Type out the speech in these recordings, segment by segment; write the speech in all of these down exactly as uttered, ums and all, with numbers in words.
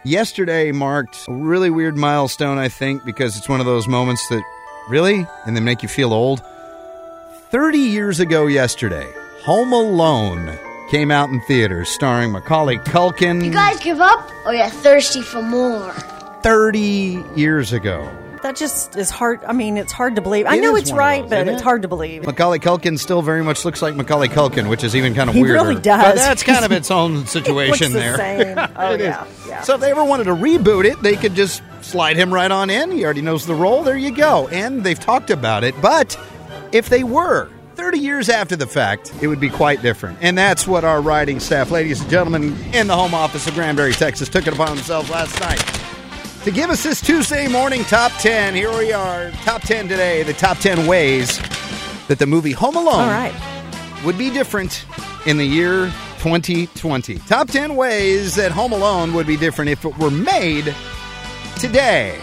Yesterday marked a really weird milestone, I think, because it's one of those moments that, really? And they make you feel old. thirty years ago yesterday, Home Alone came out in theaters, starring Macaulay Culkin. You guys give up, or you're thirsty for more? thirty years ago. That just is hard. I mean, it's hard to believe. I It know is it's one of right, those, but isn't it's it? hard to believe. Macaulay Culkin still very much looks like Macaulay Culkin, which is even kind of He weirder. really does. But that's kind of its own situation Looks the there. same. Oh, It is. yeah, yeah. So if they ever wanted to reboot it, they could just slide him right on in. He already knows the role. There you go. And they've talked about it. But if they were thirty years after the fact, it would be quite different. And that's what our writing staff, ladies and gentlemen, in the home office of Granbury, Texas, took it upon themselves last night to give us this Tuesday morning top ten. Here we are, top ten today, the top ten ways that the movie Home Alone All right. would be different in the year twenty twenty. Top ten ways that Home Alone would be different if it were made today.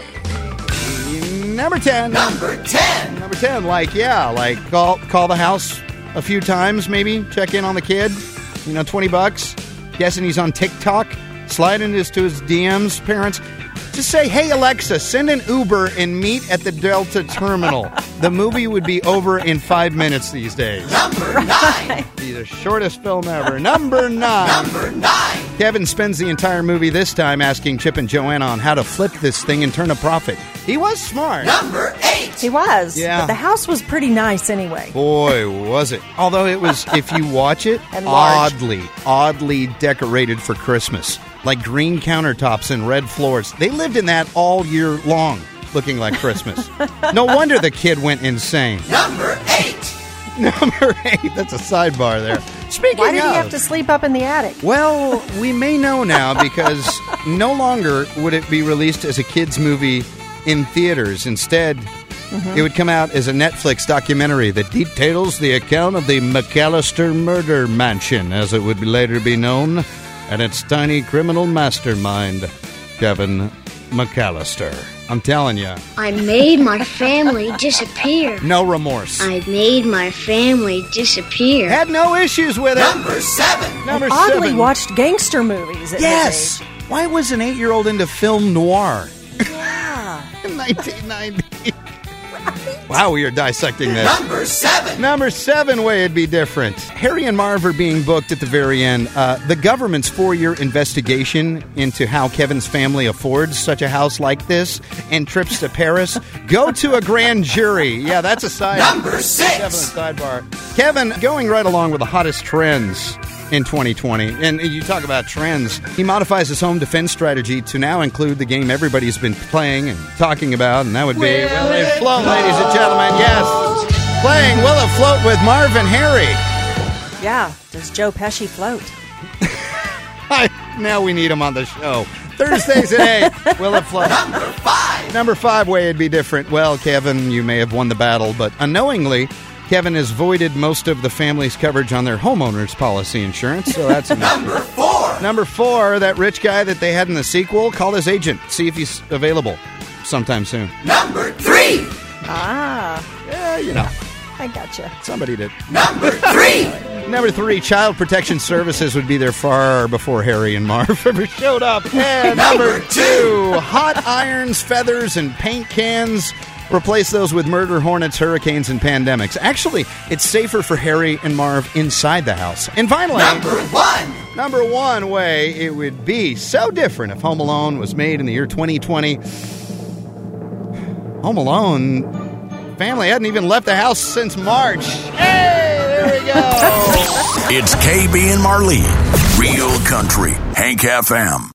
Number ten. Number ten. Number ten, like, yeah, like call call the house a few times, maybe, check in on the kid, you know, twenty bucks, guessing he's on TikTok, sliding this to his D Ms, parents. Just say, hey, Alexa, send an Uber and meet at the Delta terminal. The movie would be over in five minutes these days. Number nine. Be the shortest film ever. Number nine. Number nine. Kevin spends the entire movie this time asking Chip and Joanna on how to flip this thing and turn a profit. He was smart. Number eight. He was. Yeah. But the house was pretty nice anyway. Boy, was it. Although it was, if you watch it, And large. oddly, oddly decorated for Christmas. Like green countertops and red floors. They lived in that all year long, looking like Christmas. No wonder the kid went insane. Number eight. Number eight, that's a sidebar there. Speaking Why did of, he have to sleep up in the attic? well, we may know now because no longer would it be released as a kids' movie in theaters. Instead, it would come out as a Netflix documentary that details the account of the McAllister murder mansion, as it would later be known, and its tiny criminal mastermind, Kevin McAllister. I'm telling you, I made my family disappear. no remorse. I made my family disappear. Had no issues with it. Number seven. Number Oddly seven. watched gangster movies at Yes. his age. Why was an eight-year-old into film noir Yeah. in nineteen ninety? Wow, we are dissecting this. Number seven. Number seven way it'd be different. Harry and Marv are being booked at the very end. Uh, the government's four-year investigation into how Kevin's family affords such a house like this and trips to Paris go to a grand jury. Yeah, that's a side. Number six. Kevin, a sidebar. Kevin, going right along with the hottest trends in twenty twenty, and you talk about trends, he modifies his home defense strategy to now include the game everybody's been playing and talking about, and that would be Will It Float, ladies and gentlemen. Yes, playing Will It Float with Marv and Harry. Yeah. Does Joe Pesci float? Now we need him on the show. Thursdays at eight. Will It Float? Number five. Number five way it'd be different. Well, Kevin, you may have won the battle, but unknowingly, Kevin has voided most of the family's coverage on their homeowner's policy insurance, so that's a Number four. Number four, that rich guy that they had in the sequel, call his agent. See if he's available sometime soon. Number three. Ah, Yeah, you know, I gotcha. somebody did. Number three. Number three, Child Protection Services would be there far before Harry and Marv ever showed up. And number Number two, hot irons, feathers, and paint cans. Replace those with murder hornets, hurricanes, and pandemics. Actually, it's safer for Harry and Marv inside the house. And finally, Number one. number one way it would be so different if Home Alone was made in the year twenty twenty. Home Alone family hadn't even left the house since March. Hey, there we go. It's K B and Marlene, Real Country, Hank F M.